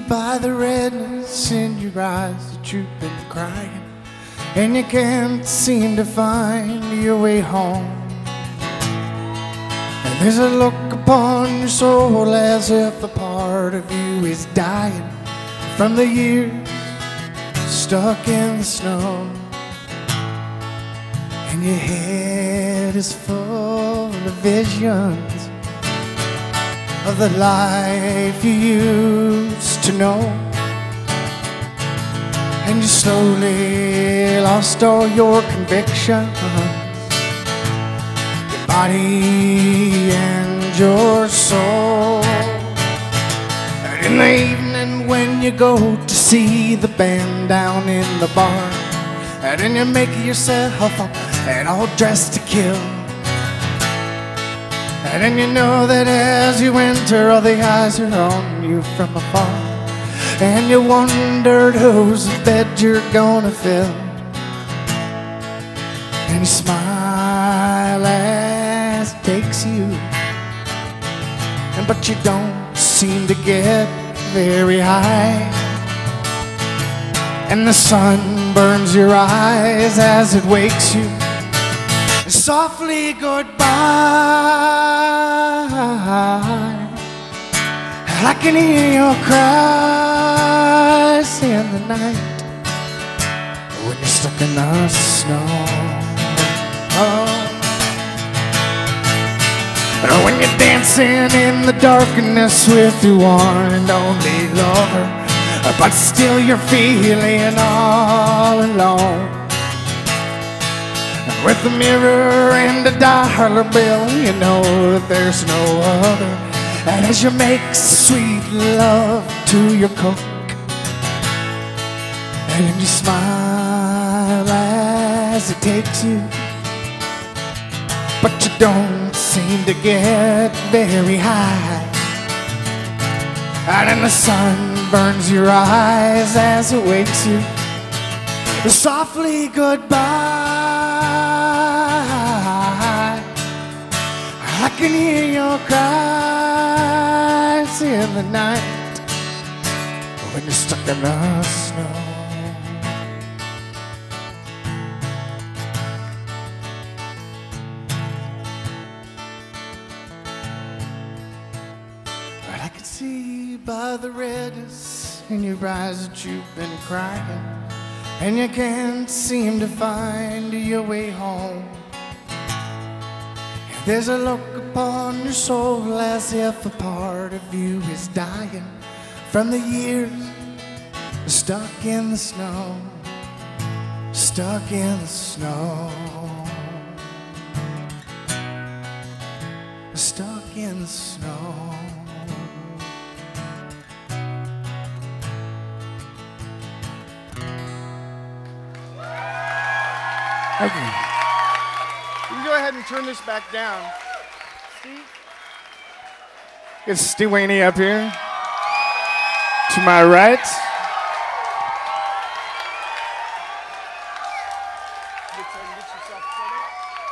by the redness in your eyes that you've been crying, and you can't seem to find your way home. And there's a look upon your soul as if a part of you is dying from the years stuck in the snow. And your head is full of visions of the life you used to know. And you slowly lost all your convictions, your body and your soul. And in the evening when you go to see the band down in the bar, and then you make yourself up and all dressed to kill, and then you know that as you enter all the eyes are on you from afar, and you wondered whose bed you're gonna fill, and you smile as it takes you, but you don't seem to get very high, and the sun burns your eyes as it wakes you. Softly goodbye, I can hear your cries in the night when you're stuck in the snow. When you're dancing in the darkness with your one and only lover, but still you're feeling all alone. With a mirror and a dollar bill, you know that there's no other. And as you make sweet love to your cook, and you smile as it takes you, but you don't seem to get very high, and then the sun burns your eyes as it wakes you. Softly goodbye, I can hear your cries in the night when you're stuck in the snow. But I can see by the redness in your eyes that you've been crying, and you can't seem to find your way home. And there's a look upon your soul as if a part of you is dying from the years stuck in the snow, stuck in the snow, stuck in the snow. Thank you. You can go ahead and turn this back down. Steve? Get Steve Waney up here. To my right. Get yourself set up.